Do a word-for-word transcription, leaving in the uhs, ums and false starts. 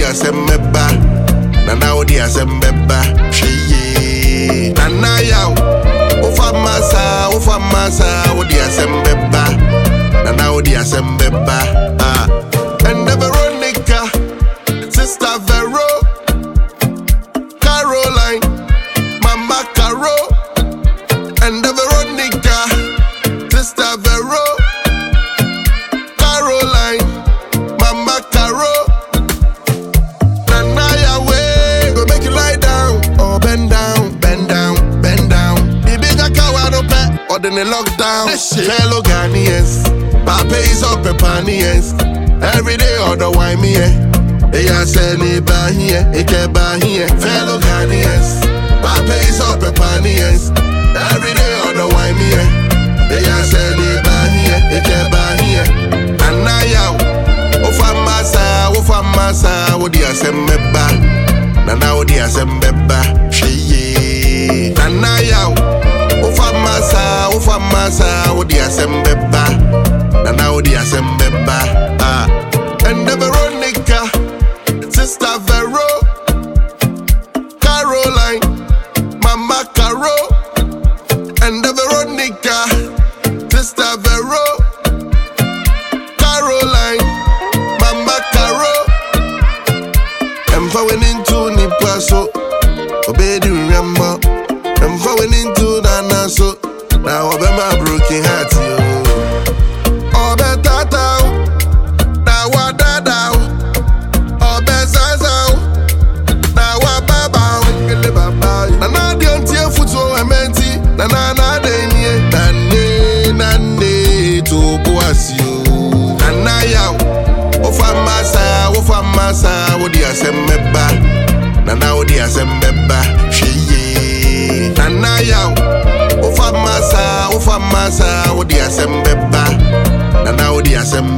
asembeba. Nana odi asembeba. Sheye. Nana yaw. Ufa masa, ufa masa, odi asembeba. Nana odi asembeba. Ah. And the Veronica, Sister Vero, Caroline, Mama Caro. And the Veronica, Sister Vero, Caroline, Mama Caro. Nana Yahweh, go make you lie down or bend down, bend down, bend down. The bigger cow no pet or then the lockdown. Fellow Ghanaians, Papa is up a panians. Every day or the wine me eh. Eya say ni ba here, eke ba here. Fellow Ghanaians, Papa is up a panians. Every day on the wine me eh. Eya say ni ba here, eke ba here. Anaya, ofa masa, ofa masa, odi asembeba. Nana odi asembeba. Sheye. Anaya, ofa masa, ofa masa, odi asembeba. Nana odi asembeba. Ah. And the Veronica, Sister Vero, Caroline, Mama Caro. And the Veronica, Sister Vero, Caroline, Mama Caro. I'm falling into Nipaso, obey the remember. I'm falling into Nana so. Now I'm my broken heart, yo. Oh, better now. Now I dada. Oh, better now. Now I baba. Nana don't tear foot so I'm empty. Nana na denye. Nane nane to boasio. Nana yaw. Ofa masa, ofa masa. Odi asembeba. Nana odi asembeba. Sheye. Nana yaw. Ofa masa, ofa masa. Odi asembeba. Nana odi asembeba.